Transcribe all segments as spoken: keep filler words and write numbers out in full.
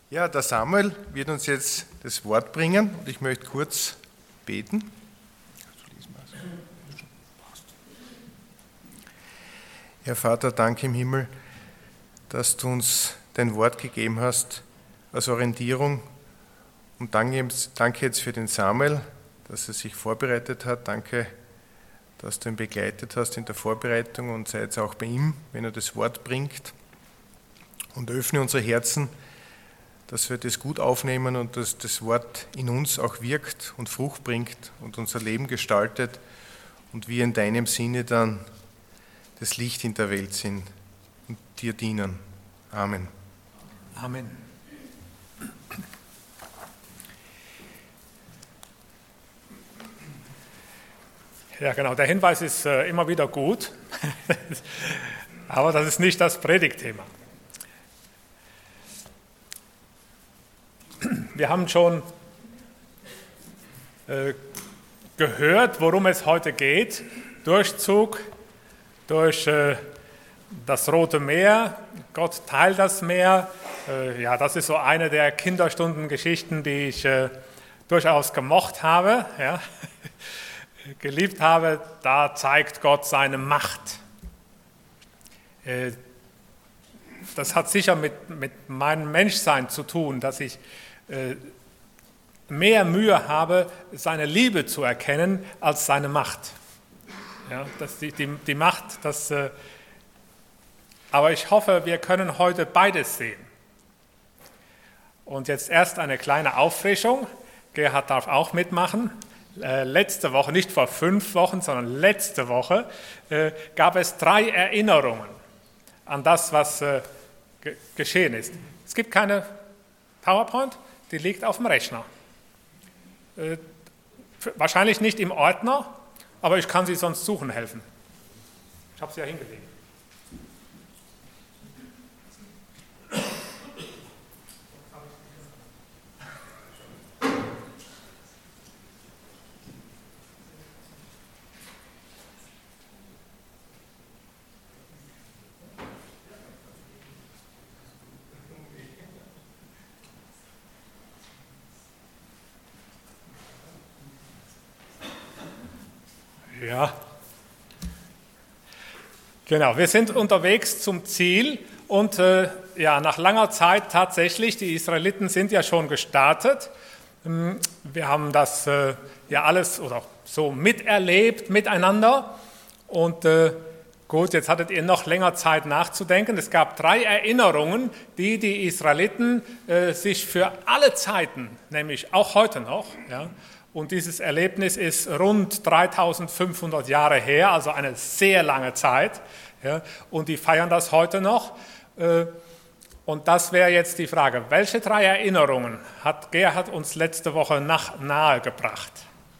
Ja, der Samuel wird uns jetzt das Wort bringen und ich möchte kurz beten. Herr Vater, danke im Himmel, dass du uns dein Wort gegeben hast als Orientierung. Und danke jetzt für den Samuel, dass er sich vorbereitet hat. Danke, dass du ihn begleitet hast in der Vorbereitung und sei jetzt auch bei ihm, wenn er das Wort bringt. Und öffne unsere Herzen, dass wir das gut aufnehmen und dass das Wort in uns auch wirkt und Frucht bringt und unser Leben gestaltet und wir in deinem Sinne dann das Licht in der Welt sind und dir dienen. Amen. Amen. Ja, genau, der Hinweis ist äh, immer wieder gut, aber das ist nicht das Predigtthema. Wir haben schon äh, gehört, worum es heute geht. Durchzug durch äh, das Rote Meer. Gott teilt das Meer. Äh, ja, das ist so eine der Kinderstundengeschichten, die ich äh, durchaus gemocht habe, ja, geliebt habe. Da zeigt Gott seine Macht. Äh, das hat sicher mit, mit meinem Menschsein zu tun, dass ich mehr Mühe habe, seine Liebe zu erkennen, als seine Macht. Ja, das die, die, die Macht, das, äh, aber ich hoffe, wir können heute beides sehen. Und jetzt erst eine kleine Auffrischung. Gerhard darf auch mitmachen. Äh, letzte Woche, nicht vor fünf Wochen, sondern letzte Woche, äh, gab es drei Erinnerungen an das, was äh, ge- geschehen ist. Es gibt keine PowerPoint. Die liegt auf dem Rechner. Äh, wahrscheinlich nicht im Ordner, aber ich kann Sie sonst suchen helfen. Ich habe sie ja hingelegt. Ja, genau. Wir sind unterwegs zum Ziel und äh, ja, nach langer Zeit tatsächlich, die Israeliten sind ja schon gestartet. Wir haben das äh, ja alles oder so miterlebt miteinander und äh, gut, jetzt hattet ihr noch länger Zeit nachzudenken. Es gab drei Erinnerungen, die die Israeliten äh, sich für alle Zeiten, nämlich auch heute noch, ja, und dieses Erlebnis ist rund dreitausendfünfhundert Jahre her, also eine sehr lange Zeit. Ja, und die feiern das heute noch. Und das wäre jetzt die Frage, welche drei Erinnerungen hat Gerhard uns letzte Woche nach, nahe gebracht?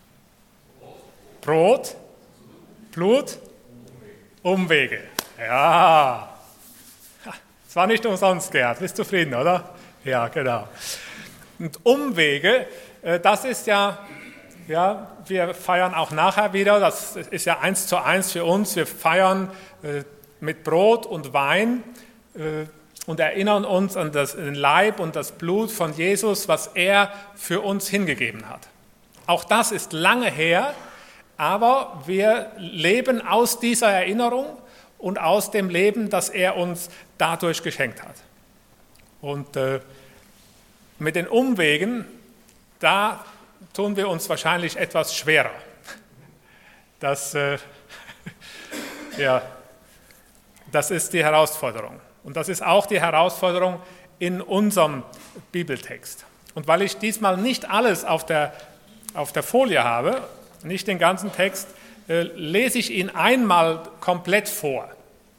Brot, Blut, Umwege. Ja, es war nicht umsonst, Gerhard. Bist du zufrieden, oder? Ja, genau. Und Umwege, das ist ja... Ja, wir feiern auch nachher wieder, das ist ja eins zu eins für uns, wir feiern äh, mit Brot und Wein äh, und erinnern uns an das, den Leib und das Blut von Jesus, was er für uns hingegeben hat. Auch das ist lange her, aber wir leben aus dieser Erinnerung und aus dem Leben, das er uns dadurch geschenkt hat. Und äh, mit den Umwegen, da tun wir uns wahrscheinlich etwas schwerer. Das, äh, ja, das ist die Herausforderung. Und das ist auch die Herausforderung in unserem Bibeltext. Und weil ich diesmal nicht alles auf der, auf der Folie habe, nicht den ganzen Text, äh, lese ich ihn einmal komplett vor.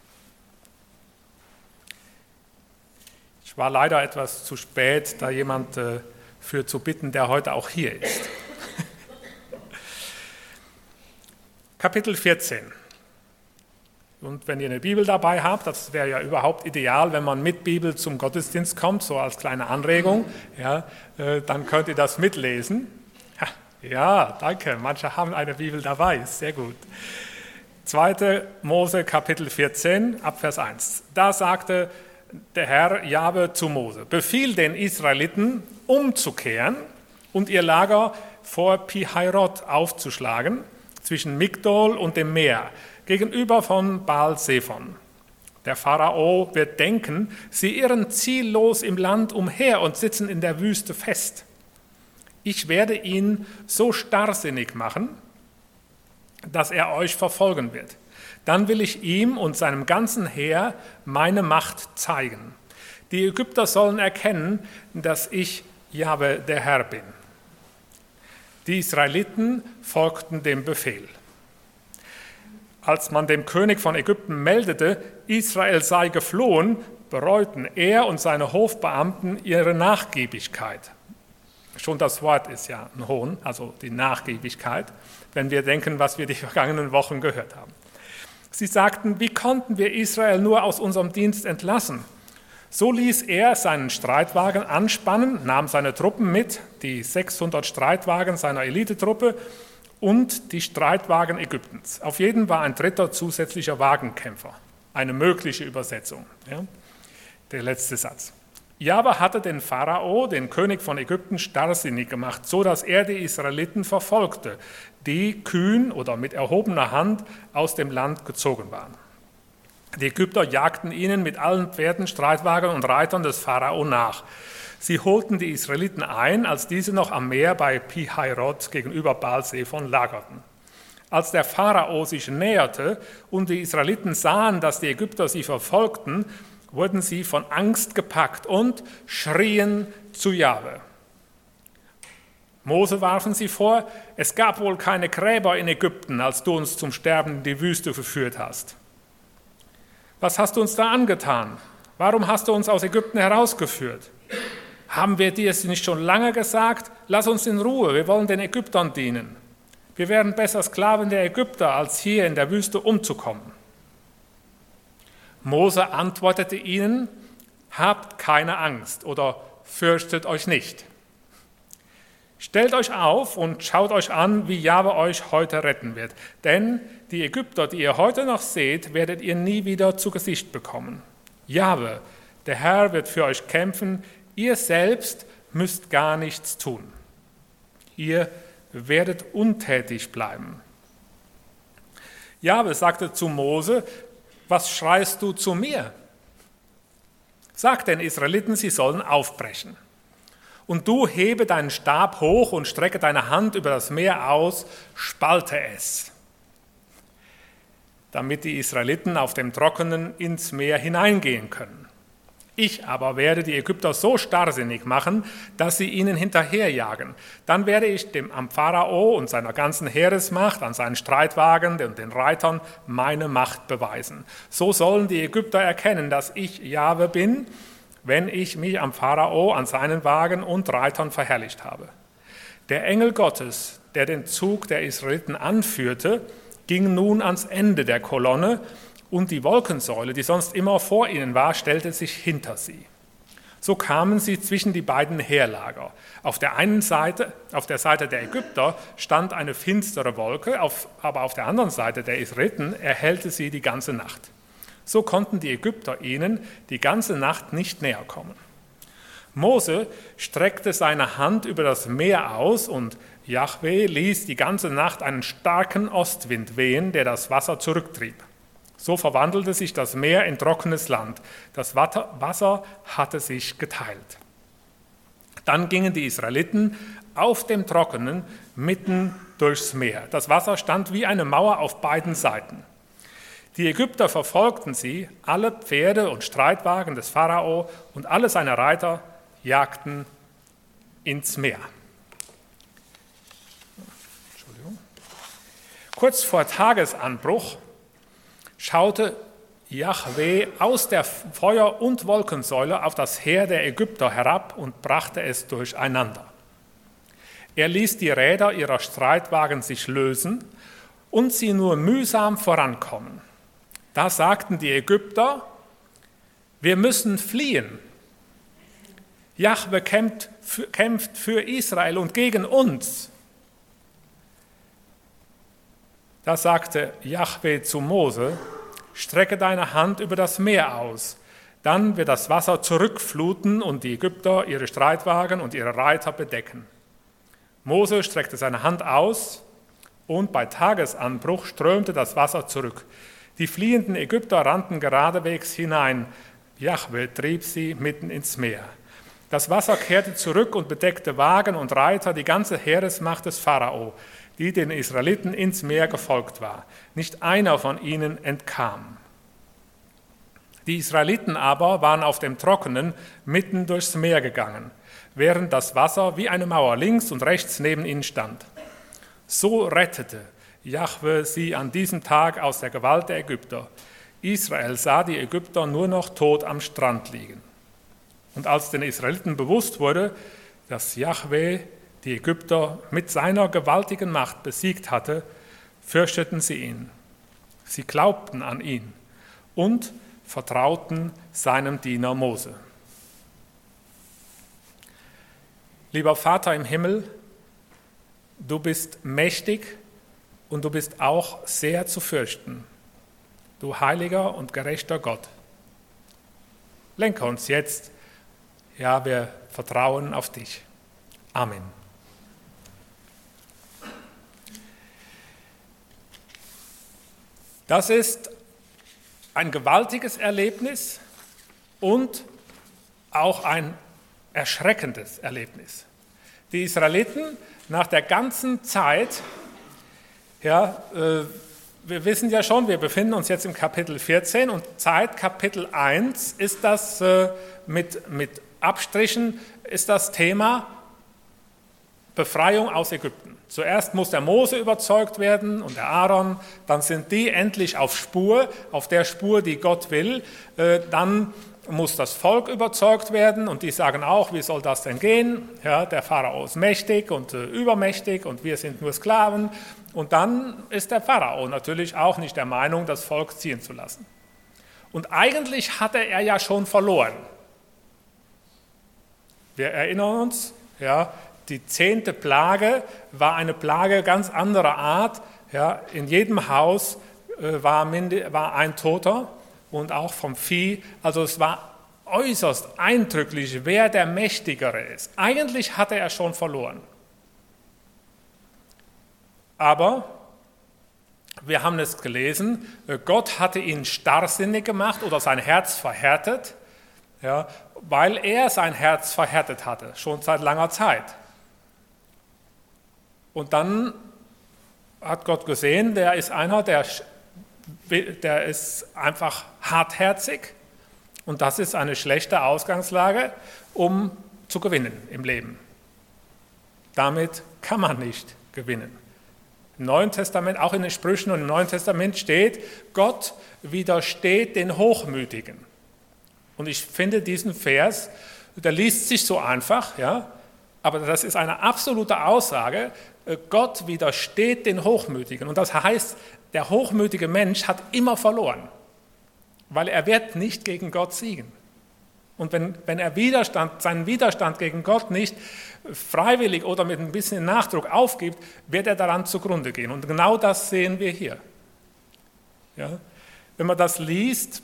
Ich war leider etwas zu spät, da jemand... Äh, für zu bitten, der heute auch hier ist. Kapitel vierzehn. Und wenn ihr eine Bibel dabei habt, das wäre ja überhaupt ideal, wenn man mit Bibel zum Gottesdienst kommt, so als kleine Anregung, ja, äh, dann könnt ihr das mitlesen. Ja, danke, manche haben eine Bibel dabei, sehr gut. zweiter Mose Kapitel vierzehn, ab Vers eins. Da sagte der Herr Jahwe zu Mose: Befiehl den Israeliten, umzukehren und ihr Lager vor Pi-Hahiroth aufzuschlagen, zwischen Migdol und dem Meer, gegenüber von Baal-Zephon. Der Pharao wird denken, sie irren ziellos im Land umher und sitzen in der Wüste fest. Ich werde ihn so starrsinnig machen, dass er euch verfolgen wird. Dann will ich ihm und seinem ganzen Heer meine Macht zeigen. Die Ägypter sollen erkennen, dass ich Jahwe der Herr bin. Die Israeliten folgten dem Befehl. Als man dem König von Ägypten meldete, Israel sei geflohen, bereuten er und seine Hofbeamten ihre Nachgiebigkeit. Schon das Wort ist ja ein Hohn, also die Nachgiebigkeit, wenn wir denken, was wir die vergangenen Wochen gehört haben. Sie sagten: Wie konnten wir Israel nur aus unserem Dienst entlassen? So ließ er seinen Streitwagen anspannen, nahm seine Truppen mit, die sechshundert Streitwagen seiner Elitetruppe und die Streitwagen Ägyptens. Auf jeden war ein dritter zusätzlicher Wagenkämpfer. Eine mögliche Übersetzung. Ja? Der letzte Satz. Jahwe hatte den Pharao, den König von Ägypten, starrsinnig gemacht, so dass er die Israeliten verfolgte, die kühn oder mit erhobener Hand aus dem Land gezogen waren. Die Ägypter jagten ihnen mit allen Pferden, Streitwagen und Reitern des Pharao nach. Sie holten die Israeliten ein, als diese noch am Meer bei Pi-Hahiroth gegenüber Baal-Zephon lagerten. Als der Pharao sich näherte und die Israeliten sahen, dass die Ägypter sie verfolgten, wurden sie von Angst gepackt und schrien zu Jahwe. Mose warfen sie vor: Es gab wohl keine Gräber in Ägypten, als du uns zum Sterben in die Wüste verführt hast. Was hast du uns da angetan? Warum hast du uns aus Ägypten herausgeführt? Haben wir dir es nicht schon lange gesagt? Lass uns in Ruhe, wir wollen den Ägyptern dienen. Wir wären besser Sklaven der Ägypter, als hier in der Wüste umzukommen. Mose antwortete ihnen: Habt keine Angst oder fürchtet euch nicht. Stellt euch auf und schaut euch an, wie Jahwe euch heute retten wird. Denn die Ägypter, die ihr heute noch seht, werdet ihr nie wieder zu Gesicht bekommen. Jahwe, der Herr, wird für euch kämpfen. Ihr selbst müsst gar nichts tun. Ihr werdet untätig bleiben. Jahwe sagte zu Mose: Was schreist du zu mir? Sag den Israeliten, sie sollen aufbrechen. Und du hebe deinen Stab hoch und strecke deine Hand über das Meer aus, spalte es, damit die Israeliten auf dem Trockenen ins Meer hineingehen können. Ich aber werde die Ägypter so starrsinnig machen, dass sie ihnen hinterherjagen. Dann werde ich dem am Pharao und seiner ganzen Heeresmacht, an seinen Streitwagen und den Reitern meine Macht beweisen. So sollen die Ägypter erkennen, dass ich Jahwe bin, wenn ich mich am Pharao, an seinen Wagen und Reitern verherrlicht habe. Der Engel Gottes, der den Zug der Israeliten anführte, ging nun ans Ende der Kolonne, und die Wolkensäule, die sonst immer vor ihnen war, stellte sich hinter sie. So kamen sie zwischen die beiden Heerlager. Auf der einen Seite, auf der Seite der Ägypter, stand eine finstere Wolke, auf, aber auf der anderen Seite der Israeliten erhellte sie die ganze Nacht. So konnten die Ägypter ihnen die ganze Nacht nicht näher kommen. Mose streckte seine Hand über das Meer aus und Jahwe ließ die ganze Nacht einen starken Ostwind wehen, der das Wasser zurücktrieb. So verwandelte sich das Meer in trockenes Land. Das Wasser hatte sich geteilt. Dann gingen die Israeliten auf dem Trockenen mitten durchs Meer. Das Wasser stand wie eine Mauer auf beiden Seiten. Die Ägypter verfolgten sie, alle Pferde und Streitwagen des Pharao und alle seine Reiter jagten ins Meer. Entschuldigung. Kurz vor Tagesanbruch schaute Jahwe aus der Feuer- und Wolkensäule auf das Heer der Ägypter herab und brachte es durcheinander. Er ließ die Räder ihrer Streitwagen sich lösen und sie nur mühsam vorankommen. Da sagten die Ägypter: Wir müssen fliehen. Jahwe kämpft für, kämpft für Israel und gegen uns. Da sagte Jahwe zu Mose: Strecke deine Hand über das Meer aus, Dann wird das Wasser zurückfluten und die Ägypter ihre Streitwagen und ihre Reiter bedecken. Mose streckte seine Hand aus und bei Tagesanbruch strömte das Wasser zurück. Die fliehenden Ägypter rannten geradewegs hinein. Jahwe trieb sie mitten ins Meer. Das Wasser kehrte zurück und bedeckte Wagen und Reiter, die ganze Heeresmacht des Pharao, die den Israeliten ins Meer gefolgt war. Nicht einer von ihnen entkam. Die Israeliten aber waren auf dem Trockenen mitten durchs Meer gegangen, während das Wasser wie eine Mauer links und rechts neben ihnen stand. So rettete Jahwe sie an diesem Tag aus der Gewalt der Ägypter. Israel sah die Ägypter nur noch tot am Strand liegen. Und als den Israeliten bewusst wurde, dass Jahwe die Ägypter mit seiner gewaltigen Macht besiegt hatte, fürchteten sie ihn. Sie glaubten an ihn und vertrauten seinem Diener Mose. Lieber Vater im Himmel, du bist mächtig und du bist auch sehr zu fürchten, du heiliger und gerechter Gott. Lenke uns jetzt, ja, wir vertrauen auf dich. Amen. Das ist ein gewaltiges Erlebnis und auch ein erschreckendes Erlebnis. Die Israeliten nach der ganzen Zeit, ja, äh, wir wissen ja schon, wir befinden uns jetzt im Kapitel vierzehn und seit Kapitel eins ist das äh, mit, mit Abstrichen, ist das Thema Befreiung aus Ägypten. Zuerst muss der Mose überzeugt werden und der Aaron, dann sind die endlich auf Spur, auf der Spur, die Gott will. Dann muss das Volk überzeugt werden und die sagen auch, wie soll das denn gehen? Ja, der Pharao ist mächtig und äh, übermächtig und wir sind nur Sklaven. Und dann ist der Pharao natürlich auch nicht der Meinung, das Volk ziehen zu lassen. Und eigentlich hatte er ja schon verloren. Wir erinnern uns, ja, die zehnte Plage war eine Plage ganz anderer Art. Ja, in jedem Haus äh, war, minde, war ein Toter und auch vom Vieh. Also es war äußerst eindrücklich, wer der Mächtigere ist. Eigentlich hatte er schon verloren. Aber wir haben es gelesen, Gott hatte ihn starrsinnig gemacht oder sein Herz verhärtet, ja, weil er sein Herz verhärtet hatte, schon seit langer Zeit. Und dann hat Gott gesehen, der ist einer, der, der ist einfach hartherzig und das ist eine schlechte Ausgangslage, um zu gewinnen im Leben. Damit kann man nicht gewinnen. Im Neuen Testament, auch in den Sprüchen und im Neuen Testament steht, Gott widersteht den Hochmütigen. Und ich finde diesen Vers, der liest sich so einfach, ja, aber das ist eine absolute Aussage, Gott widersteht den Hochmütigen. Und das heißt, der hochmütige Mensch hat immer verloren, weil er wird nicht gegen Gott siegen. Und wenn, wenn er Widerstand, seinen Widerstand gegen Gott nicht freiwillig oder mit ein bisschen Nachdruck aufgibt, wird er daran zugrunde gehen. Und genau das sehen wir hier. Ja? Wenn man das liest,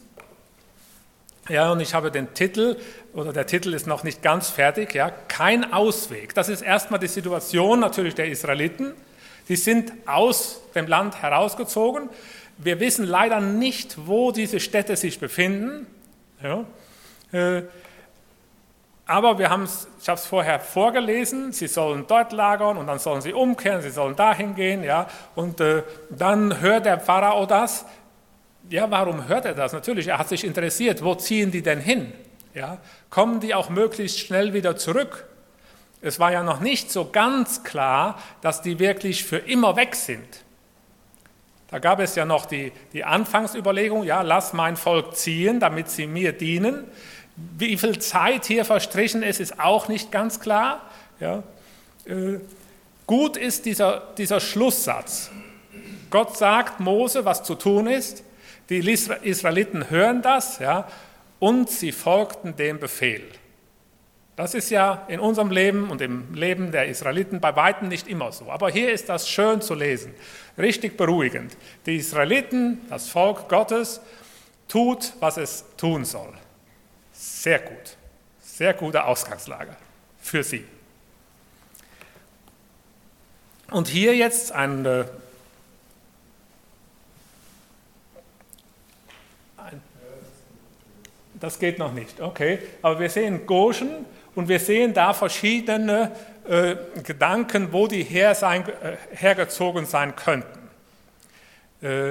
ja, und ich habe den Titel, oder der Titel ist noch nicht ganz fertig, ja, kein Ausweg. Das ist erstmal die Situation natürlich der Israeliten. Die sind aus dem Land herausgezogen. Wir wissen leider nicht, wo diese Städte sich befinden. Ja. Äh, aber wir haben's, ich habe es vorher vorgelesen, sie sollen dort lagern und dann sollen sie umkehren, sie sollen dahin gehen. Ja, und äh, dann hört der Pharao das. Ja, warum hört er das? Natürlich, er hat sich interessiert, wo ziehen die denn hin? Ja, kommen die auch möglichst schnell wieder zurück? Es war ja noch nicht so ganz klar, dass die wirklich für immer weg sind. Da gab es ja noch die, die Anfangsüberlegung, ja, lass mein Volk ziehen, damit sie mir dienen. Wie viel Zeit hier verstrichen ist, ist auch nicht ganz klar. Ja, äh, gut ist dieser, dieser Schlusssatz. Gott sagt Mose, was zu tun ist. Die Israeliten hören das, ja, und sie folgten dem Befehl. Das ist ja in unserem Leben und im Leben der Israeliten bei weitem nicht immer so. Aber hier ist das schön zu lesen, richtig beruhigend. Die Israeliten, das Volk Gottes, tut, was es tun soll. Sehr gut. Sehr gute Ausgangslage für Sie. Und hier jetzt ein, ein, das geht noch nicht, okay. Aber wir sehen Goshen und wir sehen da verschiedene äh, Gedanken, wo die her sein, äh, hergezogen sein könnten. Äh,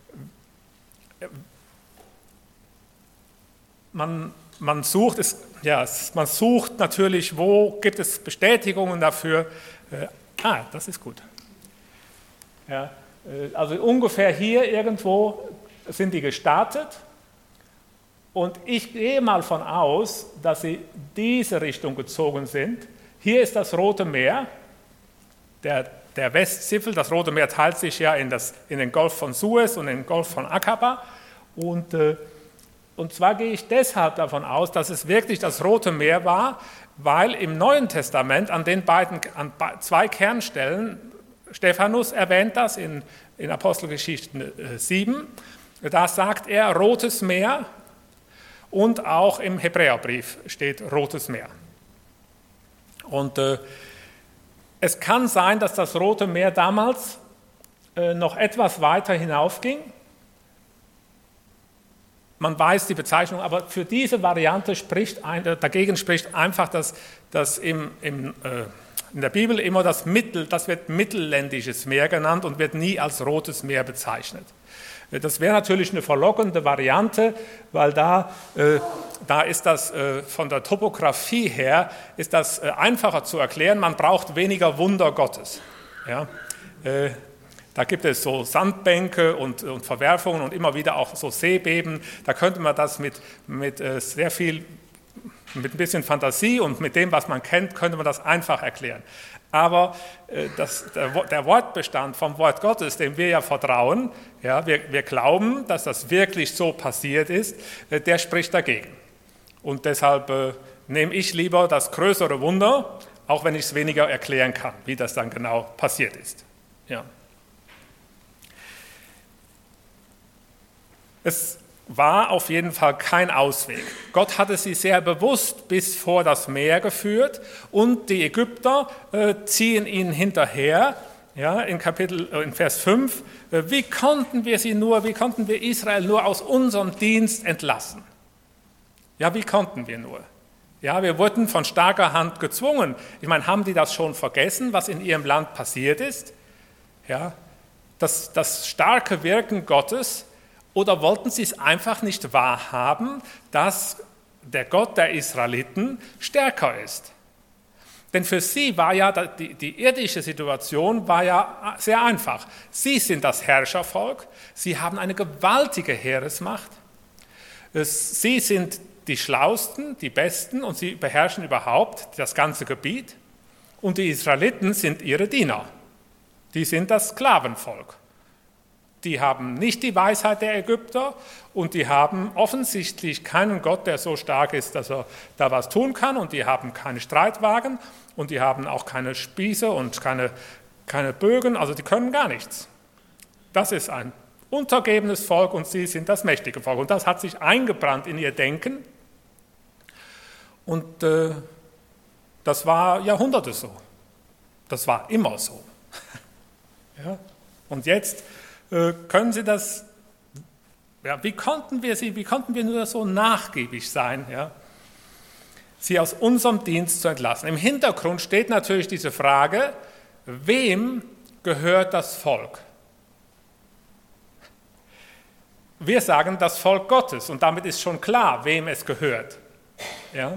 man, man sucht es, ja, man sucht natürlich, wo gibt es Bestätigungen dafür. Äh, Ah, das ist gut. Ja, also ungefähr hier irgendwo sind die gestartet und ich gehe mal von aus, dass sie diese Richtung gezogen sind. Hier ist das Rote Meer, der, der Westzipfel. Das Rote Meer teilt sich ja in, das, in den Golf von Suez und den Golf von Akaba. Und, und zwar gehe ich deshalb davon aus, dass es wirklich das Rote Meer war, weil im Neuen Testament an den beiden, an zwei Kernstellen, Stephanus erwähnt das in, in Apostelgeschichte sieben, da sagt er Rotes Meer und auch im Hebräerbrief steht Rotes Meer. Und äh, es kann sein, dass das Rote Meer damals äh, noch etwas weiter hinaufging. Man weiß die Bezeichnung, aber für diese Variante spricht ein, dagegen spricht einfach, dass, dass im, im, äh, in der Bibel immer das Mittel, das wird Mittelländisches Meer genannt und wird nie als Rotes Meer bezeichnet. Das wäre natürlich eine verlockende Variante, weil da, äh, da ist das äh, von der Topographie her ist das äh, einfacher zu erklären. Man braucht weniger Wunder Gottes. Ja? Äh, Da gibt es so Sandbänke und, und Verwerfungen und immer wieder auch so Seebeben. Da könnte man das mit, mit äh, sehr viel, mit ein bisschen Fantasie und mit dem, was man kennt, könnte man das einfach erklären. Aber äh, das, der, der Wortbestand vom Wort Gottes, dem wir ja vertrauen, ja, wir, wir glauben, dass das wirklich so passiert ist, äh, der spricht dagegen. Und deshalb äh, nehme ich lieber das größere Wunder, auch wenn ich es weniger erklären kann, wie das dann genau passiert ist. Ja. Es war auf jeden Fall kein Ausweg. Gott hatte sie sehr bewusst bis vor das Meer geführt und die Ägypter äh, ziehen ihnen hinterher. Ja, in Kapitel, äh, in Vers fünf, äh, wie konnten wir sie nur, wie konnten wir Israel nur aus unserem Dienst entlassen? Ja, wie konnten wir nur? Ja, wir wurden von starker Hand gezwungen. Ich meine, haben die das schon vergessen, was in ihrem Land passiert ist? Ja, das, das starke Wirken Gottes. Oder wollten sie es einfach nicht wahrhaben, dass der Gott der Israeliten stärker ist? Denn für sie war ja die, die irdische Situation war ja sehr einfach. Sie sind das Herrschervolk, sie haben eine gewaltige Heeresmacht, sie sind die Schlausten, die Besten und sie beherrschen überhaupt das ganze Gebiet. Und die Israeliten sind ihre Diener, die sind das Sklavenvolk. Die haben nicht die Weisheit der Ägypter und die haben offensichtlich keinen Gott, der so stark ist, dass er da was tun kann, und die haben keine Streitwagen und die haben auch keine Spieße und keine, keine Bögen, also die können gar nichts. Das ist ein untergebenes Volk und sie sind das mächtige Volk. Und das hat sich eingebrannt in ihr Denken und äh, das war Jahrhunderte so. Das war immer so. Ja? Und jetzt können Sie das, ja, wie konnten wir sie, wie konnten wir nur so nachgiebig sein, ja, sie aus unserem Dienst zu entlassen? Im Hintergrund steht natürlich diese Frage, wem gehört das Volk? Wir sagen das Volk Gottes und damit ist schon klar, wem es gehört. Ja?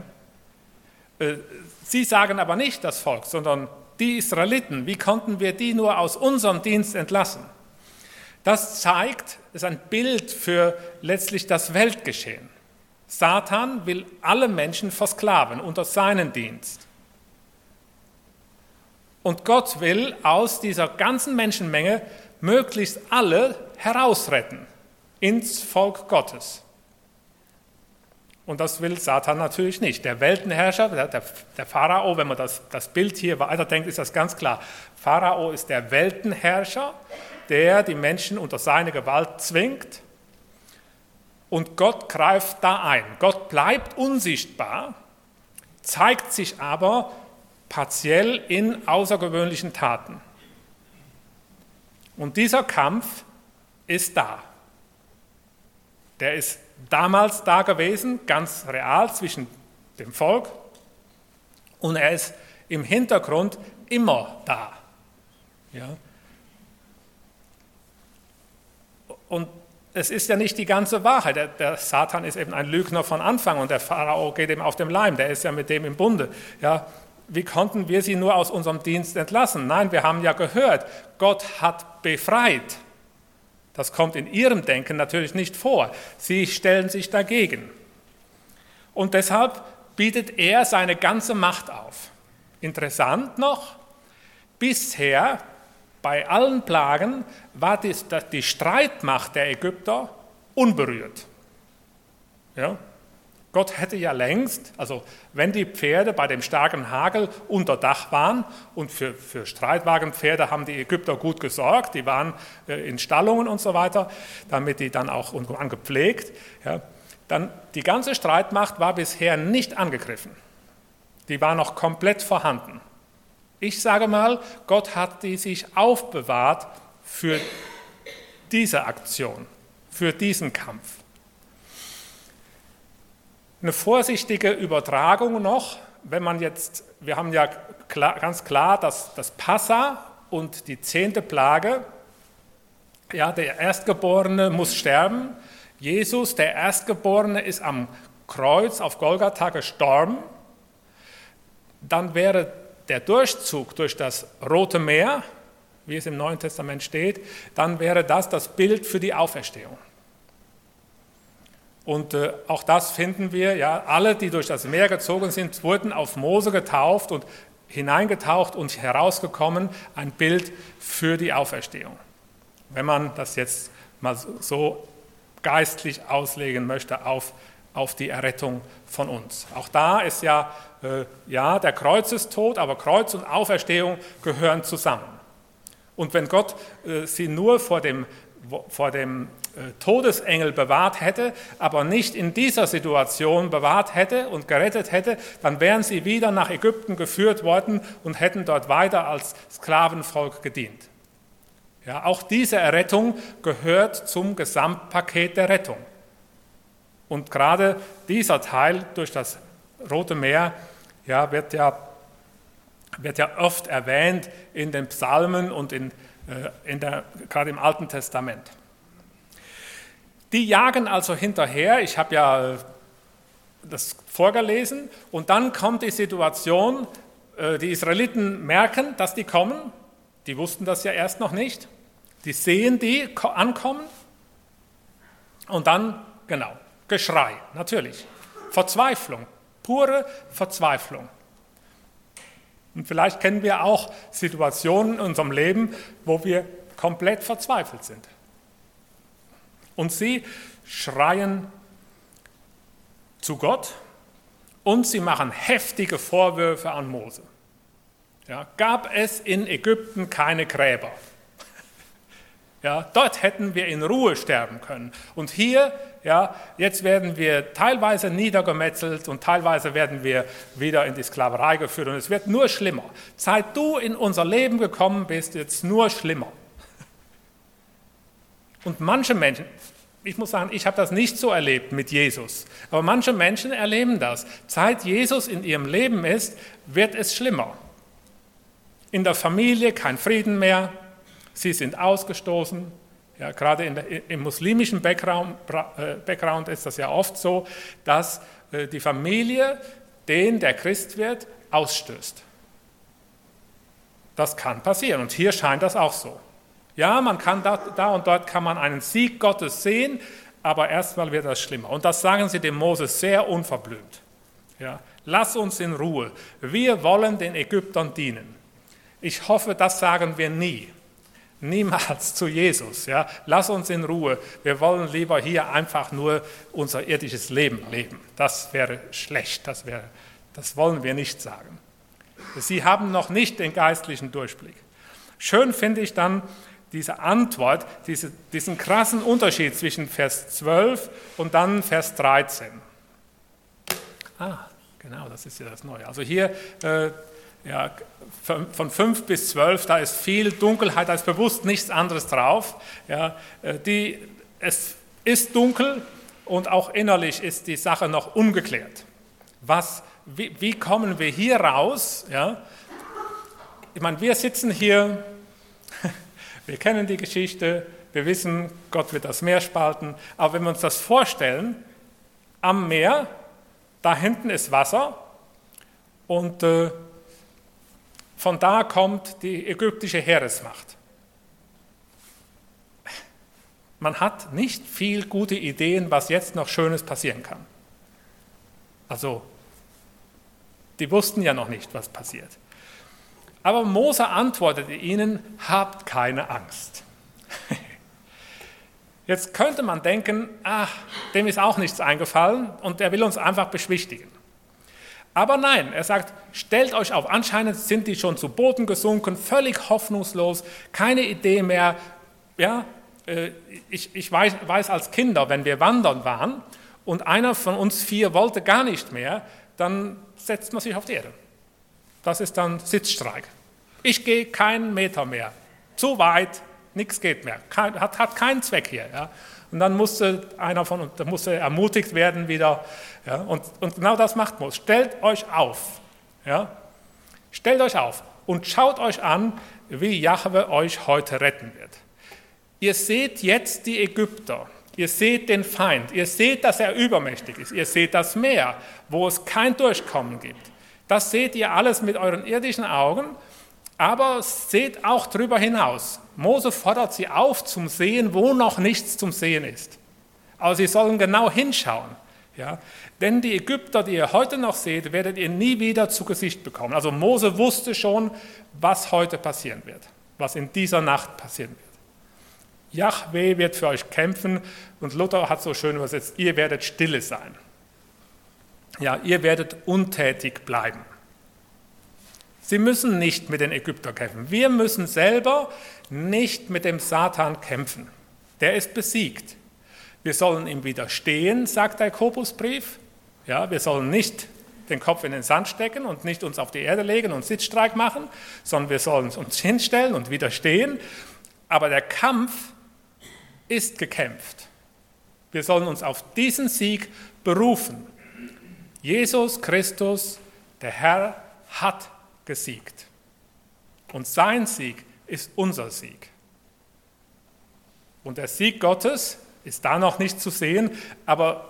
Sie sagen aber nicht das Volk, sondern die Israeliten. Wie konnten wir die nur aus unserem Dienst entlassen? Das zeigt, ist ein Bild für letztlich das Weltgeschehen. Satan will alle Menschen versklaven unter seinen Dienst. Und Gott will aus dieser ganzen Menschenmenge möglichst alle herausretten ins Volk Gottes. Und das will Satan natürlich nicht. Der Weltenherrscher, der, der, der Pharao, wenn man das, das Bild hier weiterdenkt, ist das ganz klar. Pharao ist der Weltenherrscher, der die Menschen unter seine Gewalt zwingt und Gott greift da ein. Gott bleibt unsichtbar, zeigt sich aber partiell in außergewöhnlichen Taten. Und dieser Kampf ist da. Der ist damals da gewesen, ganz real zwischen dem Volk, und er ist im Hintergrund immer da. Ja. Und es ist ja nicht die ganze Wahrheit. Der, der Satan ist eben ein Lügner von Anfang und der Pharao geht ihm auf den Leim, der ist ja mit dem im Bunde. Ja. Wie konnten wir sie nur aus unserem Dienst entlassen? Nein, wir haben ja gehört, Gott hat befreit. Das kommt in ihrem Denken natürlich nicht vor. Sie stellen sich dagegen. Und deshalb bietet er seine ganze Macht auf. Interessant noch, bisher bei allen Plagen war die, die Streitmacht der Ägypter unberührt. Ja? Gott hätte ja längst, also wenn die Pferde bei dem starken Hagel unter Dach waren, und für, für Streitwagenpferde haben die Ägypter gut gesorgt, die waren äh, in Stallungen und so weiter, damit die dann auch irgendwann gepflegt, ja, dann die ganze Streitmacht war bisher nicht angegriffen. Die war noch komplett vorhanden. Ich sage mal, Gott hat die sich aufbewahrt für diese Aktion, für diesen Kampf. Eine vorsichtige Übertragung noch, wenn man jetzt, wir haben ja klar, ganz klar, dass das Passa und die zehnte Plage, ja, der Erstgeborene muss sterben. Jesus, der Erstgeborene, ist am Kreuz auf Golgatha gestorben. Dann wäre der Durchzug durch das Rote Meer, wie es im Neuen Testament steht, dann wäre das das Bild für die Auferstehung. Und äh, auch das finden wir, ja, alle, die durch das Meer gezogen sind, wurden auf Mose getauft und hineingetaucht und herausgekommen, ein Bild für die Auferstehung. Wenn man das jetzt mal so geistlich auslegen möchte auf, auf die Errettung von uns. Auch da ist ja, äh, ja, der Kreuzestod, aber Kreuz und Auferstehung gehören zusammen. Und wenn Gott äh, sie nur vor dem, vor dem Todesengel bewahrt hätte, aber nicht in dieser Situation bewahrt hätte und gerettet hätte, dann wären sie wieder nach Ägypten geführt worden und hätten dort weiter als Sklavenvolk gedient. Ja, auch diese Errettung gehört zum Gesamtpaket der Rettung. Und gerade dieser Teil durch das Rote Meer, ja, wird, ja, wird ja oft erwähnt in den Psalmen und in, in der, gerade im Alten Testament. Die jagen also hinterher, ich habe ja das vorgelesen, und dann kommt die Situation, die Israeliten merken, dass die kommen, die wussten das ja erst noch nicht, die sehen die ankommen und dann, genau, Geschrei, natürlich, Verzweiflung, pure Verzweiflung. Und vielleicht kennen wir auch Situationen in unserem Leben, wo wir komplett verzweifelt sind. Und sie schreien zu Gott und sie machen heftige Vorwürfe an Mose. Ja, gab es in Ägypten keine Gräber? Ja, dort hätten wir in Ruhe sterben können. Und hier, ja, jetzt werden wir teilweise niedergemetzelt und teilweise werden wir wieder in die Sklaverei geführt. Und es wird nur schlimmer. Seit du in unser Leben gekommen bist, wird es nur schlimmer. Und manche Menschen, ich muss sagen, ich habe das nicht so erlebt mit Jesus, aber manche Menschen erleben das. Seit Jesus in ihrem Leben ist, wird es schlimmer. In der Familie kein Frieden mehr, sie sind ausgestoßen. Ja, gerade in der, im muslimischen Background, äh, Background ist das ja oft so, dass äh, die Familie den, der Christ wird, ausstößt. Das kann passieren und hier scheint das auch so. Ja, man kann da, da und dort kann man einen Sieg Gottes sehen, aber erstmal wird das schlimmer. Und das sagen sie dem Moses sehr unverblümt. Ja, lass uns in Ruhe. Wir wollen den Ägyptern dienen. Ich hoffe, das sagen wir nie. Niemals zu Jesus. Ja, lass uns in Ruhe. Wir wollen lieber hier einfach nur unser irdisches Leben leben. Das wäre schlecht. Das wäre, das wollen wir nicht sagen. Sie haben noch nicht den geistlichen Durchblick. Schön finde ich dann diese Antwort, diese, diesen krassen Unterschied zwischen Vers zwölf und dann Vers dreizehn. Ah, genau, das ist ja das Neue. Also hier äh, ja, von fünf bis zwölf, da ist viel Dunkelheit, da ist bewusst nichts anderes drauf. Ja, die, es ist dunkel und auch innerlich ist die Sache noch ungeklärt. Was, wie, wie kommen wir hier raus? Ja? Ich meine, wir sitzen hier, wir kennen die Geschichte, wir wissen, Gott wird das Meer spalten, aber wenn wir uns das vorstellen, am Meer, da hinten ist Wasser und äh, von da kommt die ägyptische Heeresmacht. Man hat nicht viel gute Ideen, was jetzt noch Schönes passieren kann. Also, die wussten ja noch nicht, was passiert. Aber Mose antwortete ihnen, habt keine Angst. Jetzt könnte man denken, ach, dem ist auch nichts eingefallen und der will uns einfach beschwichtigen. Aber nein, er sagt, stellt euch auf. Anscheinend sind die schon zu Boden gesunken, völlig hoffnungslos, keine Idee mehr. Ja, ich, ich weiß, weiß als Kinder, wenn wir wandern waren und einer von uns vier wollte gar nicht mehr, dann setzt man sich auf die Erde. Das ist dann Sitzstreik. Ich gehe keinen Meter mehr, zu weit, nichts geht mehr, kein, hat, hat keinen Zweck hier. Ja. Und dann musste einer von uns, da musste ermutigt werden wieder. Ja, und, und genau das macht Mose. Stellt euch auf. Ja, stellt euch auf und schaut euch an, wie Jahwe euch heute retten wird. Ihr seht jetzt die Ägypter. Ihr seht den Feind. Ihr seht, dass er übermächtig ist. Ihr seht das Meer, wo es kein Durchkommen gibt. Das seht ihr alles mit euren irdischen Augen, aber seht auch darüber hinaus. Mose fordert sie auf zum Sehen, wo noch nichts zum Sehen ist. Aber sie sollen genau hinschauen. Ja? Denn die Ägypter, die ihr heute noch seht, werdet ihr nie wieder zu Gesicht bekommen. Also Mose wusste schon, was heute passieren wird, was in dieser Nacht passieren wird. Jahwe wird für euch kämpfen und Luther hat so schön übersetzt, ihr werdet stille sein. Ja, ihr werdet untätig bleiben. Sie müssen nicht mit den Ägyptern kämpfen. Wir müssen selber nicht mit dem Satan kämpfen. Der ist besiegt. Wir sollen ihm widerstehen, sagt der Jakobusbrief. Ja, wir sollen nicht den Kopf in den Sand stecken und nicht uns auf die Erde legen und Sitzstreik machen, sondern wir sollen uns hinstellen und widerstehen. Aber der Kampf ist gekämpft. Wir sollen uns auf diesen Sieg berufen. Jesus Christus, der Herr, hat gesiegt. Und sein Sieg ist unser Sieg. Und der Sieg Gottes ist da noch nicht zu sehen, aber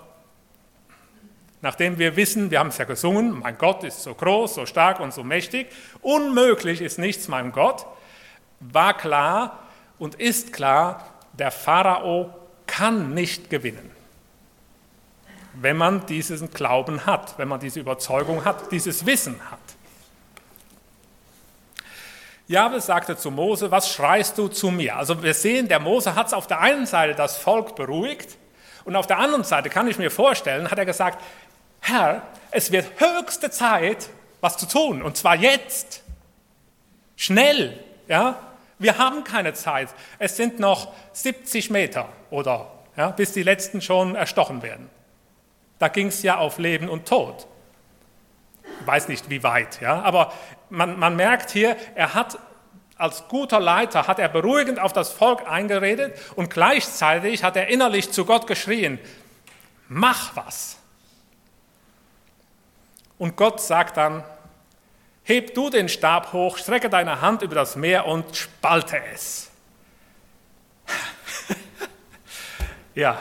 nachdem wir wissen, wir haben es ja gesungen, mein Gott ist so groß, so stark und so mächtig, unmöglich ist nichts meinem Gott, war klar und ist klar, der Pharao kann nicht gewinnen, wenn man diesen Glauben hat, wenn man diese Überzeugung hat, dieses Wissen hat. Jahwe sagte zu Mose, was schreist du zu mir? Also wir sehen, der Mose hat es auf der einen Seite das Volk beruhigt und auf der anderen Seite, kann ich mir vorstellen, hat er gesagt, Herr, es wird höchste Zeit, was zu tun, und zwar jetzt, schnell, ja, wir haben keine Zeit, es sind noch siebzig Meter oder, ja, bis die Letzten schon erstochen werden. Da ging es ja auf Leben und Tod. Ich weiß nicht, wie weit, ja, aber man, man merkt hier, er hat als guter Leiter, hat er beruhigend auf das Volk eingeredet und gleichzeitig hat er innerlich zu Gott geschrien, mach was. Und Gott sagt dann, heb du den Stab hoch, strecke deine Hand über das Meer und spalte es. Ja.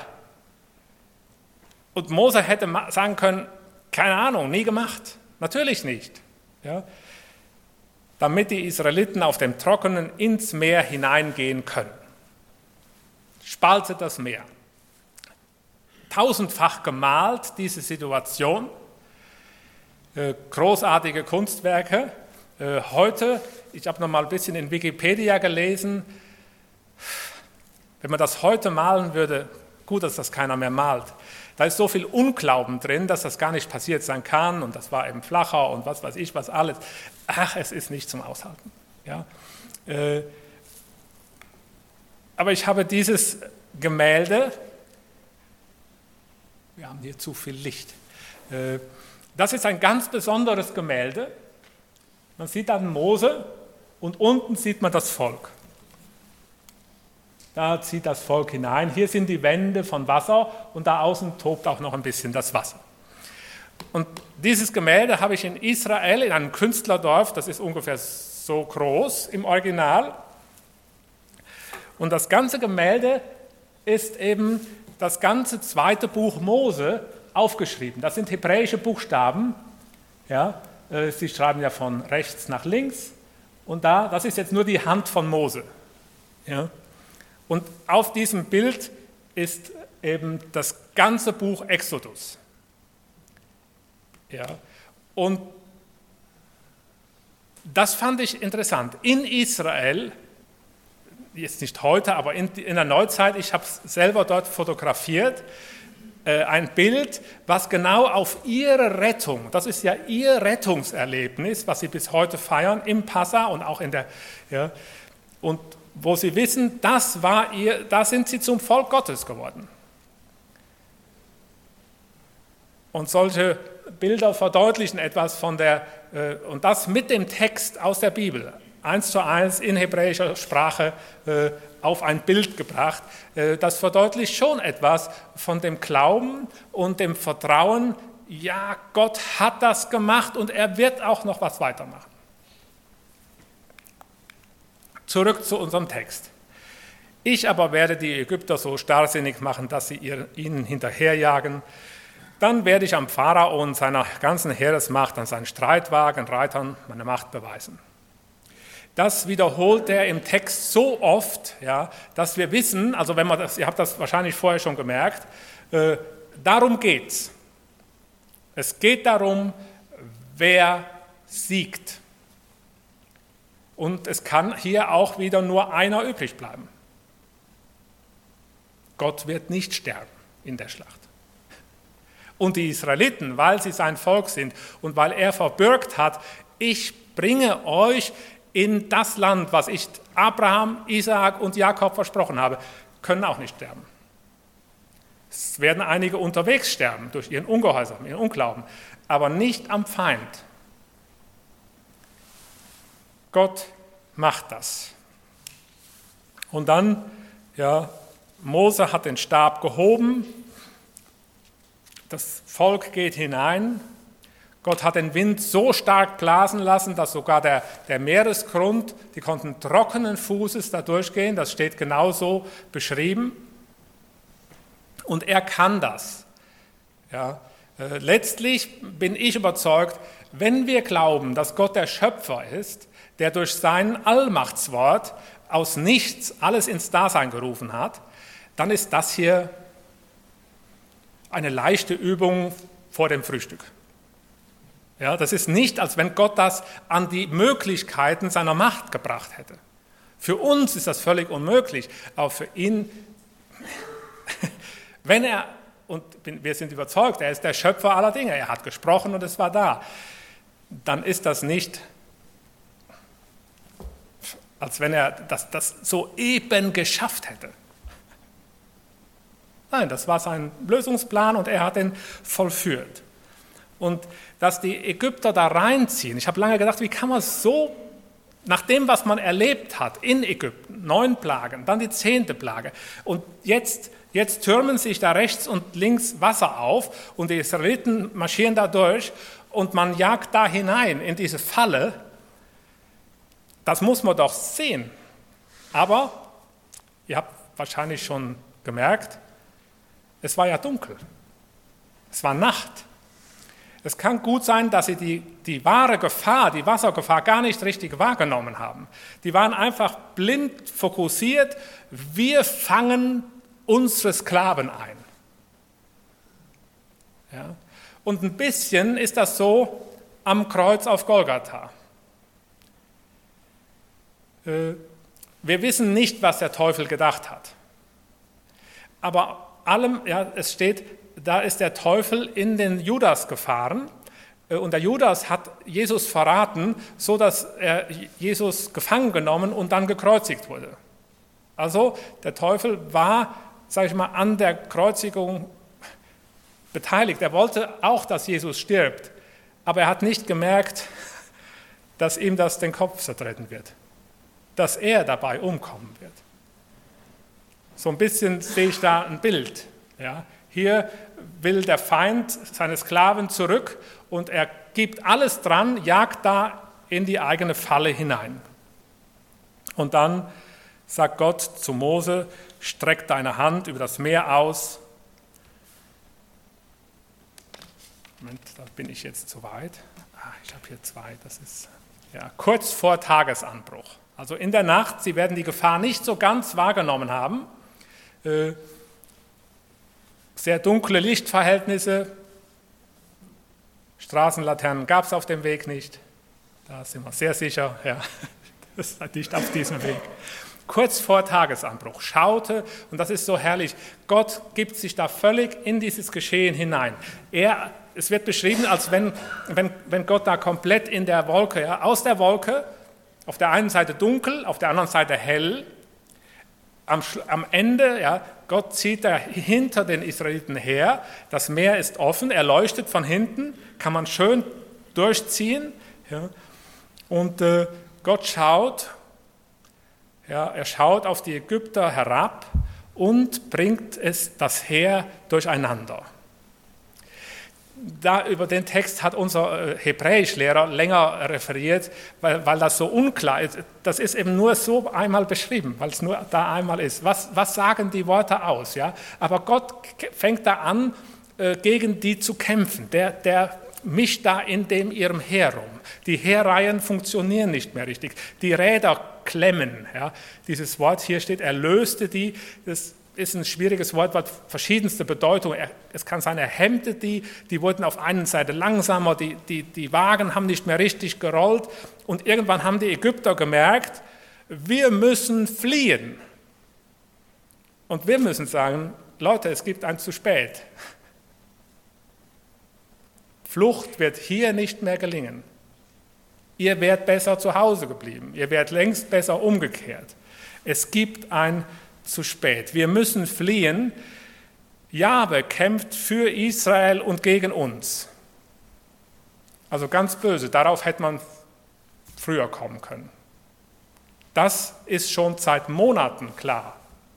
Und Mose hätte sagen können, keine Ahnung, nie gemacht. Natürlich nicht. Ja. Damit die Israeliten auf dem Trockenen ins Meer hineingehen können. Spaltet das Meer. Tausendfach gemalt, diese Situation. Äh, großartige Kunstwerke. Äh, heute, ich habe noch mal ein bisschen in Wikipedia gelesen, wenn man das heute malen würde, gut, dass das keiner mehr malt, da ist so viel Unglauben drin, dass das gar nicht passiert sein kann und das war eben flacher und was weiß ich, was alles. Ach, es ist nicht zum Aushalten. Ja. Äh, aber ich habe dieses Gemälde, wir haben hier zu viel Licht, das ist ein ganz besonderes Gemälde. Man sieht dann Mose und unten sieht man das Volk. Da zieht das Volk hinein. Hier sind die Wände von Wasser und da außen tobt auch noch ein bisschen das Wasser. Und dieses Gemälde habe ich in Israel, in einem Künstlerdorf, das ist ungefähr so groß im Original. Und das ganze Gemälde ist eben das ganze zweite Buch Mose aufgeschrieben. Das sind hebräische Buchstaben. Ja, sie schreiben ja von rechts nach links. Und da, das ist jetzt nur die Hand von Mose. Ja. Und auf diesem Bild ist eben das ganze Buch Exodus. Ja. Und das fand ich interessant. In Israel, jetzt nicht heute, aber in, in der Neuzeit, ich habe es selber dort fotografiert, äh, ein Bild, was genau auf ihre Rettung, das ist ja ihr Rettungserlebnis, was sie bis heute feiern, im Passa und auch in der, ja, und wo sie wissen, das war ihr, da sind sie zum Volk Gottes geworden. Und solche Bilder verdeutlichen etwas von der, äh, und das mit dem Text aus der Bibel, eins zu eins in hebräischer Sprache äh, auf ein Bild gebracht. Äh, das verdeutlicht schon etwas von dem Glauben und dem Vertrauen, ja, Gott hat das gemacht und er wird auch noch was weitermachen. Zurück zu unserem Text. Ich aber werde die Ägypter so starrsinnig machen, dass sie ihr, ihnen hinterherjagen. Dann werde ich am Pharao und seiner ganzen Heeresmacht, an seinen Streitwagen, Reitern meine Macht beweisen. Das wiederholt er im Text so oft, ja, dass wir wissen, also wenn man das, ihr habt das wahrscheinlich vorher schon gemerkt, äh, darum geht's. Es geht darum, wer siegt. Und es kann hier auch wieder nur einer übrig bleiben. Gott wird nicht sterben in der Schlacht. Und die Israeliten, weil sie sein Volk sind und weil er verbürgt hat, ich bringe euch in das Land, was ich Abraham, Isaak und Jakob versprochen habe, können auch nicht sterben. Es werden einige unterwegs sterben durch ihren Ungehorsam, ihren Unglauben, aber nicht am Feind. Gott macht das. Und dann, ja, Mose hat den Stab gehoben, das Volk geht hinein. Gott hat den Wind so stark blasen lassen, dass sogar der, der Meeresgrund, die konnten trockenen Fußes da durchgehen, das steht genauso beschrieben. Und er kann das. Ja, äh, letztlich bin ich überzeugt, wenn wir glauben, dass Gott der Schöpfer ist, der durch sein Allmachtswort aus nichts alles ins Dasein gerufen hat, dann ist das hier eine leichte Übung vor dem Frühstück. Ja, das ist nicht, als wenn Gott das an die Möglichkeiten seiner Macht gebracht hätte. Für uns ist das völlig unmöglich, aber für ihn, wenn er, und wir sind überzeugt, er ist der Schöpfer aller Dinge, er hat gesprochen und es war da, dann ist das nicht, als wenn er das, das soeben geschafft hätte. Nein, das war sein Lösungsplan und er hat ihn vollführt. Und dass die Ägypter da reinziehen, ich habe lange gedacht, wie kann man so, nach dem, was man erlebt hat in Ägypten, neun Plagen, dann die zehnte Plage, und jetzt, jetzt türmen sich da rechts und links Wasser auf und die Israeliten marschieren da durch und man jagt da hinein in diese Falle, das muss man doch sehen. Aber, ihr habt wahrscheinlich schon gemerkt, es war ja dunkel, es war Nacht. Es kann gut sein, dass sie die, die wahre Gefahr, die Wassergefahr gar nicht richtig wahrgenommen haben. Die waren einfach blind fokussiert, wir fangen unsere Sklaven ein. Ja? Und ein bisschen ist das so am Kreuz auf Golgatha. Äh, wir wissen nicht, was der Teufel gedacht hat. Aber allem, ja, es steht, da ist der Teufel in den Judas gefahren und der Judas hat Jesus verraten, so dass er Jesus gefangen genommen und dann gekreuzigt wurde. Also der Teufel war, sage ich mal, an der Kreuzigung beteiligt. Er wollte auch, dass Jesus stirbt, aber er hat nicht gemerkt, dass ihm das den Kopf zertreten wird, dass er dabei umkommen wird. So ein bisschen sehe ich da ein Bild. Ja. Hier will der Feind seine Sklaven zurück und er gibt alles dran, jagt da in die eigene Falle hinein. Und dann sagt Gott zu Mose, streck deine Hand über das Meer aus. Moment, da bin ich jetzt zu weit. Ah, ich habe hier zwei, das ist ja, kurz vor Tagesanbruch. Also in der Nacht, sie werden die Gefahr nicht so ganz wahrgenommen haben. Äh, sehr dunkle Lichtverhältnisse, Straßenlaternen gab es auf dem Weg nicht. Da sind wir sehr sicher, ja, das ist nicht auf diesem Weg. Kurz vor Tagesanbruch schaute, und das ist so herrlich, Gott gibt sich da völlig in dieses Geschehen hinein. Er, es wird beschrieben, als wenn, wenn, wenn Gott da komplett in der Wolke, ja, aus der Wolke, auf der einen Seite dunkel, auf der anderen Seite hell, am, am Ende, ja, Gott zieht da hinter den Israeliten her, das Meer ist offen, er leuchtet von hinten, kann man schön durchziehen, ja, und äh, Gott schaut, ja, er schaut auf die Ägypter herab und bringt es das Heer durcheinander. Da über den Text hat unser Hebräischlehrer länger referiert, weil, weil das so unklar ist. Das ist eben nur so einmal beschrieben, weil es nur da einmal ist. Was, was sagen die Worte aus? Ja? Aber Gott fängt da an, äh, gegen die zu kämpfen. Der, der mischt da in dem ihrem Heer rum. Die Heerreihen funktionieren nicht mehr richtig. Die Räder klemmen. Ja? Dieses Wort hier steht, er löste die. Das ist ein schwieriges Wort, hat verschiedenste Bedeutungen. Es kann sein, er hemmte die, die wurden auf einer Seite langsamer, die, die, die Wagen haben nicht mehr richtig gerollt und irgendwann haben die Ägypter gemerkt, wir müssen fliehen. Und wir müssen sagen, Leute, es gibt ein zu spät. Flucht wird hier nicht mehr gelingen. Ihr wärt besser zu Hause geblieben, ihr wärt längst besser umgekehrt. Es gibt ein zu spät. Wir müssen fliehen. Jahwe kämpft für Israel und gegen uns. Also ganz böse, darauf hätte man früher kommen können. Das ist schon seit Monaten klar.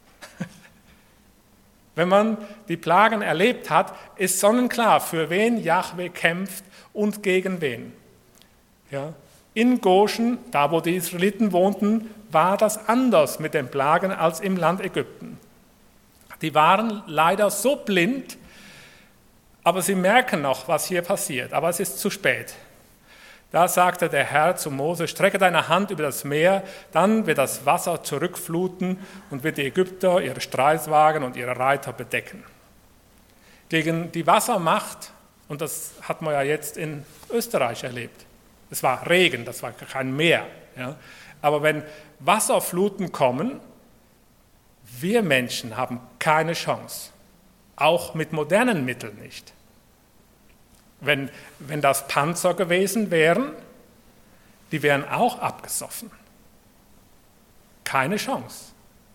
Wenn man die Plagen erlebt hat, ist sonnenklar, für wen Jahwe kämpft und gegen wen. Ja. In Goshen, da wo die Israeliten wohnten, war das anders mit den Plagen als im Land Ägypten. Die waren leider so blind, aber sie merken noch, was hier passiert, aber es ist zu spät. Da sagte der Herr zu Mose, strecke deine Hand über das Meer, dann wird das Wasser zurückfluten und wird die Ägypter, ihre Streitwagen und ihre Reiter bedecken. Gegen die Wassermacht, und das hat man ja jetzt in Österreich erlebt, es war Regen, das war kein Meer, ja. Aber wenn Wasserfluten kommen, wir Menschen haben keine Chance, auch mit modernen Mitteln nicht. Wenn, wenn das Panzer gewesen wären, die wären auch abgesoffen. Keine Chance.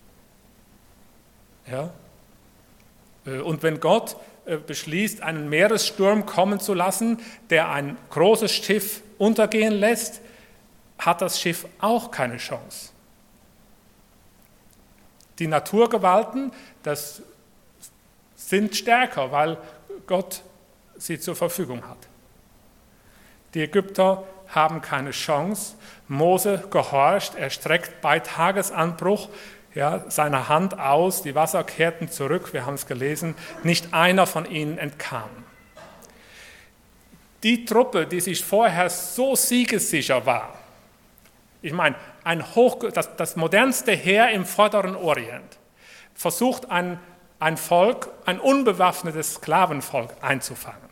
Ja? Und wenn Gott beschließt, einen Meeressturm kommen zu lassen, der ein großes Schiff untergehen lässt, hat das Schiff auch keine Chance. Die Naturgewalten, das sind stärker, weil Gott sie zur Verfügung hat. Die Ägypter haben keine Chance. Mose gehorcht, er streckt bei Tagesanbruch ja, seine Hand aus, die Wasser kehrten zurück, wir haben es gelesen, nicht einer von ihnen entkam. Die Truppe, die sich vorher so siegessicher war, ich meine, ein Hoch, das, das modernste Heer im Vorderen Orient versucht ein, ein Volk, ein unbewaffnetes Sklavenvolk einzufangen.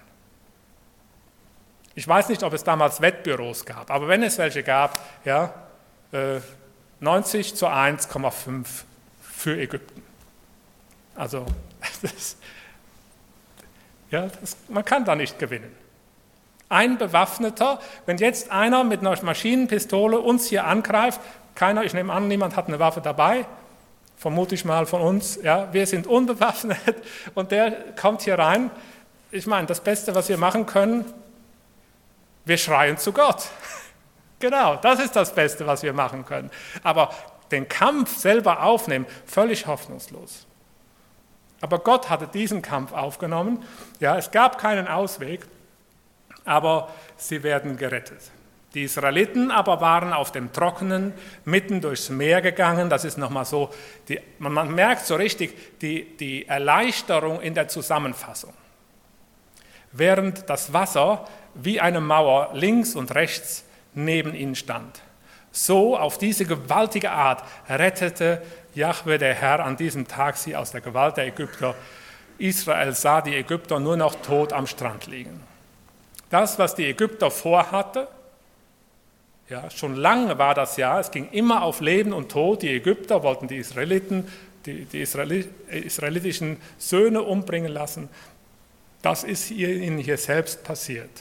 Ich weiß nicht, ob es damals Wettbüros gab, aber wenn es welche gab, ja, äh, neunzig zu eins Komma fünf für Ägypten. Also, das, ja, das, man kann da nicht gewinnen. Ein Bewaffneter, wenn jetzt einer mit einer Maschinenpistole uns hier angreift, keiner, ich nehme an, niemand hat eine Waffe dabei, vermute ich mal von uns. Ja, wir sind unbewaffnet und der kommt hier rein. Ich meine, das Beste, was wir machen können, wir schreien zu Gott. Genau, das ist das Beste, was wir machen können. Aber den Kampf selber aufnehmen, völlig hoffnungslos. Aber Gott hatte diesen Kampf aufgenommen. Ja, es gab keinen Ausweg, aber sie werden gerettet. Die Israeliten aber waren auf dem Trockenen, mitten durchs Meer gegangen. Das ist nochmal so, die, man merkt so richtig die, die Erleichterung in der Zusammenfassung. Während das Wasser wie eine Mauer links und rechts neben ihnen stand. So, auf diese gewaltige Art, rettete Jahwe, der Herr, an diesem Tag sie aus der Gewalt der Ägypter. Israel sah die Ägypter nur noch tot am Strand liegen. Das, was die Ägypter vorhatte, ja, schon lange war das ja, es ging immer auf Leben und Tod. Die Ägypter wollten die Israeliten, die, die Israeli, israelitischen Söhne umbringen lassen. Das ist ihnen hier selbst passiert.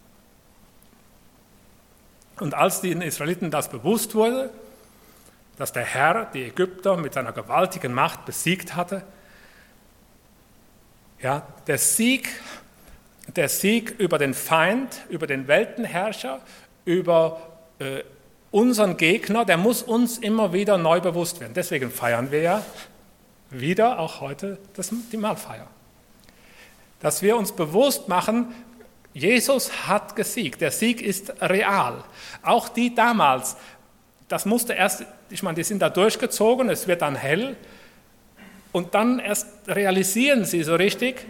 Und als den Israeliten das bewusst wurde, dass der Herr die Ägypter mit seiner gewaltigen Macht besiegt hatte, ja, der Sieg, der Sieg über den Feind, über den Weltenherrscher, über äh, unseren Gegner, der muss uns immer wieder neu bewusst werden. Deswegen feiern wir ja wieder, auch heute, das, die Mahlfeier. Dass wir uns bewusst machen, Jesus hat gesiegt. Der Sieg ist real. Auch die damals, das musste erst, ich meine, die sind da durchgezogen, es wird dann hell und dann erst realisieren sie so richtig,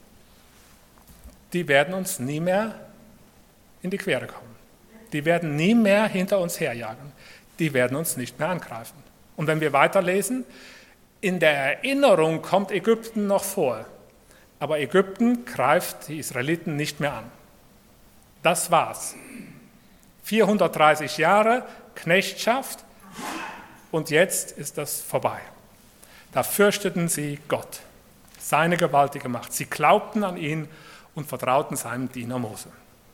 die werden uns nie mehr in die Quere kommen. Die werden nie mehr hinter uns herjagen. Die werden uns nicht mehr angreifen. Und wenn wir weiterlesen, in der Erinnerung kommt Ägypten noch vor. Aber Ägypten greift die Israeliten nicht mehr an. Das war's. vierhundertdreißig Jahre Knechtschaft und jetzt ist das vorbei. Da fürchteten sie Gott, seine gewaltige Macht. Sie glaubten an ihn und vertrauten seinem Diener Mose.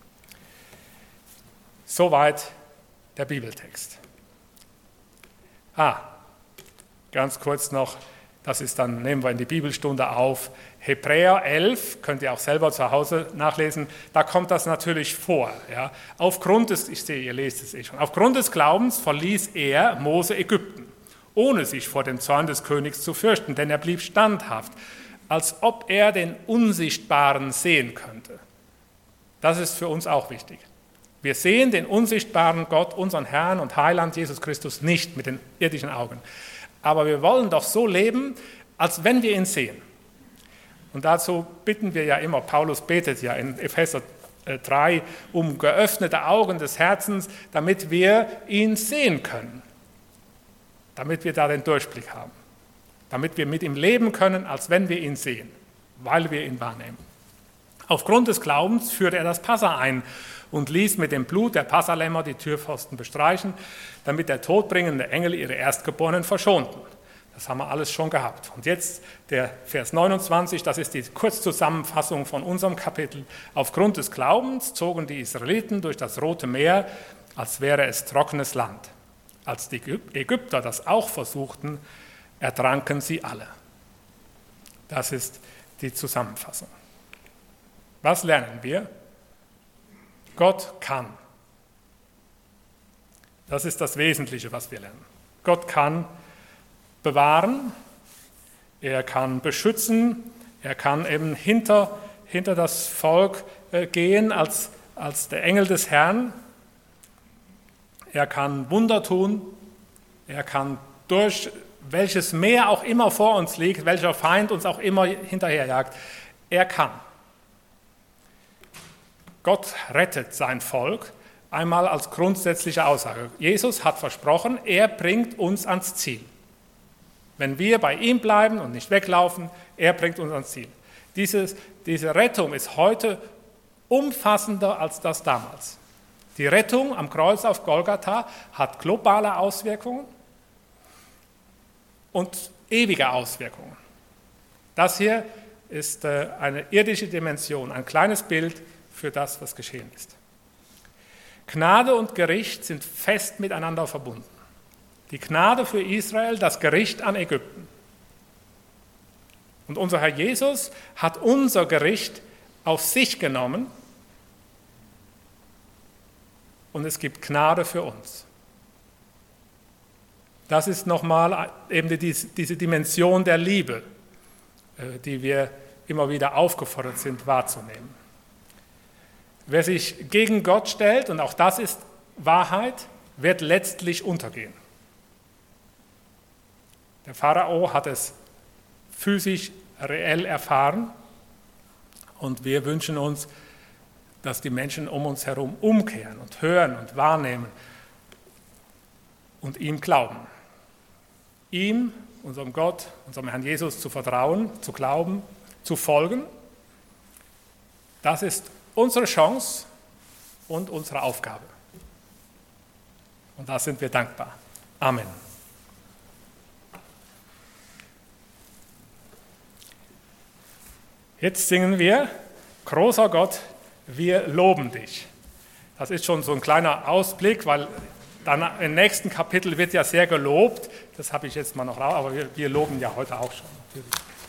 Soweit der Bibeltext. Ah, ganz kurz noch. Das ist dann, nehmen wir in die Bibelstunde auf, Hebräer elf, könnt ihr auch selber zu Hause nachlesen, da kommt das natürlich vor. Ja. Aufgrund des, ich sehe, ihr lest es eh schon, aufgrund des Glaubens verließ er, Mose, Ägypten, ohne sich vor dem Zorn des Königs zu fürchten, denn er blieb standhaft, als ob er den Unsichtbaren sehen könnte. Das ist für uns auch wichtig. Wir sehen den unsichtbaren Gott, unseren Herrn und Heiland Jesus Christus, nicht mit den irdischen Augen. Aber wir wollen doch so leben, als wenn wir ihn sehen. Und dazu bitten wir ja immer, Paulus betet ja in Epheser drei, um geöffnete Augen des Herzens, damit wir ihn sehen können. Damit wir da den Durchblick haben. Damit wir mit ihm leben können, als wenn wir ihn sehen, weil wir ihn wahrnehmen. Aufgrund des Glaubens führte er das Passa ein und ließ mit dem Blut der Passalämmer die Türpfosten bestreichen, damit der todbringende Engel ihre Erstgeborenen verschonten. Das haben wir alles schon gehabt. Und jetzt der Vers neunundzwanzig, das ist die Kurzzusammenfassung von unserem Kapitel. Aufgrund des Glaubens zogen die Israeliten durch das Rote Meer, als wäre es trockenes Land. Als die Ägypter das auch versuchten, ertranken sie alle. Das ist die Zusammenfassung. Was lernen wir? Gott kann. Das ist das Wesentliche, was wir lernen. Gott kann bewahren, er kann beschützen, er kann eben hinter, hinter das Volk äh, gehen als, als der Engel des Herrn. Er kann Wunder tun, er kann durch welches Meer auch immer vor uns liegt, welcher Feind uns auch immer hinterherjagt, er kann. Gott rettet sein Volk, einmal als grundsätzliche Aussage. Jesus hat versprochen, er bringt uns ans Ziel. Wenn wir bei ihm bleiben und nicht weglaufen, er bringt uns ans Ziel. Dieses, diese Rettung ist heute umfassender als das damals. Die Rettung am Kreuz auf Golgatha hat globale Auswirkungen und ewige Auswirkungen. Das hier ist eine irdische Dimension, ein kleines Bild für das, was geschehen ist. Gnade und Gericht sind fest miteinander verbunden. Die Gnade für Israel, das Gericht an Ägypten. Und unser Herr Jesus hat unser Gericht auf sich genommen und es gibt Gnade für uns. Das ist nochmal eben diese Dimension der Liebe, die wir immer wieder aufgefordert sind wahrzunehmen. Wer sich gegen Gott stellt, und auch das ist Wahrheit, wird letztlich untergehen. Der Pharao hat es physisch, reell erfahren und wir wünschen uns, dass die Menschen um uns herum umkehren und hören und wahrnehmen und ihm glauben. Ihm, unserem Gott, unserem Herrn Jesus zu vertrauen, zu glauben, zu folgen, das ist unsere Chance und unsere Aufgabe. Und da sind wir dankbar. Amen. Jetzt singen wir, großer Gott, wir loben dich. Das ist schon so ein kleiner Ausblick, weil dann im nächsten Kapitel wird ja sehr gelobt. Das habe ich jetzt mal noch raus, aber wir, wir loben ja heute auch schon. Natürlich.